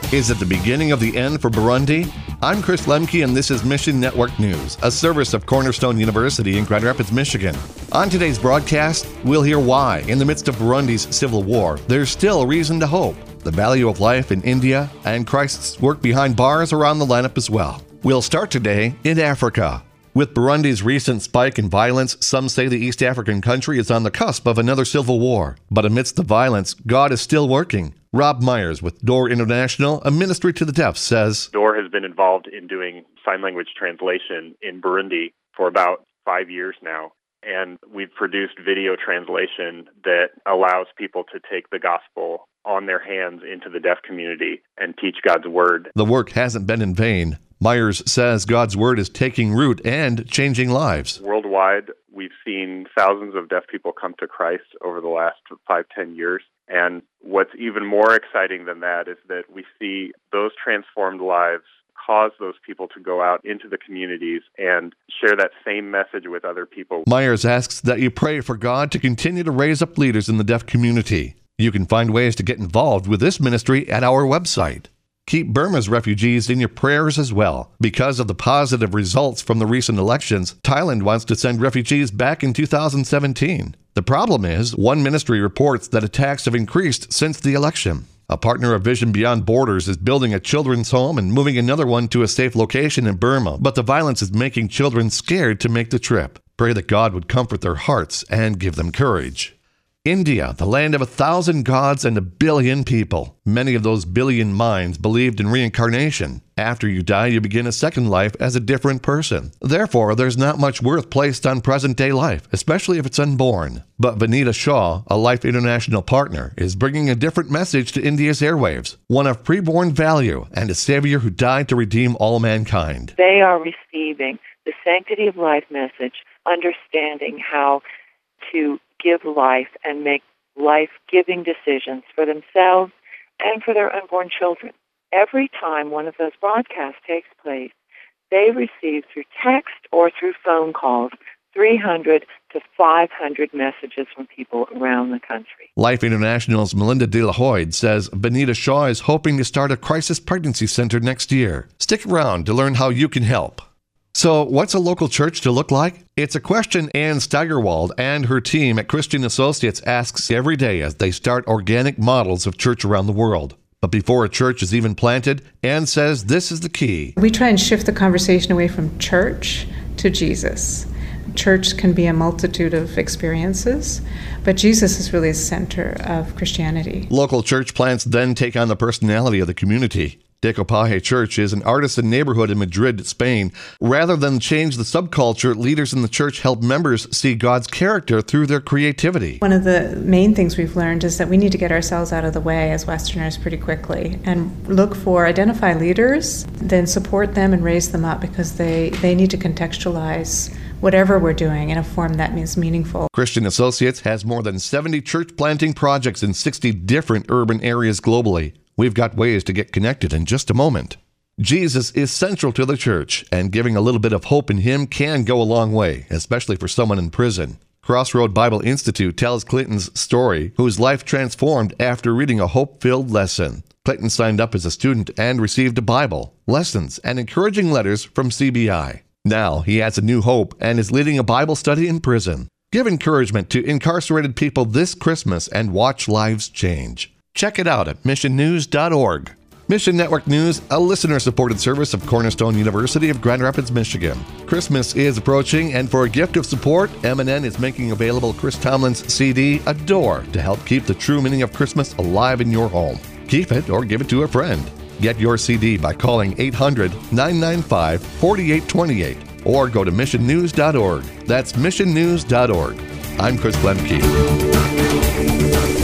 Is it the beginning of the end for Burundi? I'm Chris Lemke, and this is Mission Network News, a service of Cornerstone University in Grand Rapids, Michigan. On today's broadcast, we'll hear why, in the midst of Burundi's civil war, there's still reason to hope, the value of life in India, and Christ's work behind bars around the lineup as well. We'll start today in Africa. With Burundi's recent spike in violence, some say the East African country is on the cusp of another civil war. But amidst the violence, God is still working. Rob Myers with Door International, a ministry to the deaf, says, Door has been involved in doing sign language translation in Burundi for about 5 years now. And we've produced video translation that allows people to take the gospel on their hands into the deaf community and teach God's word. The work hasn't been in vain. Myers says God's word is taking root and changing lives. Worldwide, we've seen thousands of deaf people come to Christ over the last 5-10 years. And what's even more exciting than that is that we see those transformed lives cause those people to go out into the communities and share that same message with other people. Myers asks that you pray for God to continue to raise up leaders in the deaf community. You can find ways to get involved with this ministry at our website. Keep Burma's refugees in your prayers as well. Because of the positive results from the recent elections, Thailand wants to send refugees back in 2017. The problem is, one ministry reports that attacks have increased since the election. A partner of Vision Beyond Borders is building a children's home and moving another one to a safe location in Burma, but the violence is making children scared to make the trip. Pray that God would comfort their hearts and give them courage. India, the land of 1,000 gods and 1 billion people. Many of those billion minds believed in reincarnation. After you die, you begin a second life as a different person. Therefore, there's not much worth placed on present-day life, especially if it's unborn. But Vanita Shaw, a Life International partner, is bringing a different message to India's airwaves, one of preborn value and a Savior who died to redeem all mankind. They are receiving the sanctity of life message, understanding how to give life and make life-giving decisions for themselves and for their unborn children. Every time one of those broadcasts takes place, they receive through text or through phone calls 300 to 500 messages from people around the country. Life International's Melinda De La Hoyd says Vanita Shaw is hoping to start a crisis pregnancy center next year. Stick around to learn how you can help. So, what's a local church to look like? It's a question Ann Steigerwald and her team at Christian Associates asks every day as they start organic models of church around the world. But before a church is even planted, Ann says this is the key. We try and shift the conversation away from church to Jesus. Church can be a multitude of experiences, but Jesus is really the center of Christianity. Local church plants then take on the personality of the community. Decopaje Church is an artisan neighborhood in Madrid, Spain. Rather than change the subculture, leaders in the church help members see God's character through their creativity. One of the main things we've learned is that we need to get ourselves out of the way as Westerners pretty quickly and identify leaders, then support them and raise them up because they need to contextualize whatever we're doing in a form that is meaningful. Christian Associates has more than 70 church planting projects in 60 different urban areas globally. We've got ways to get connected in just a moment. Jesus is central to the church, and giving a little bit of hope in Him can go a long way, especially for someone in prison. Crossroad Bible Institute tells Clinton's story, whose life transformed after reading a hope-filled lesson. Clinton signed up as a student and received a Bible, lessons, and encouraging letters from CBI. Now he has a new hope and is leading a Bible study in prison. Give encouragement to incarcerated people this Christmas and watch lives change. Check it out at missionnews.org. Mission Network News, a listener-supported service of Cornerstone University of Grand Rapids, Michigan. Christmas is approaching, and for a gift of support, M&N is making available Chris Tomlin's CD, Adore, to help keep the true meaning of Christmas alive in your home. Keep it or give it to a friend. Get your CD by calling 800-995-4828 or go to missionnews.org. That's missionnews.org. I'm Chris Lemke.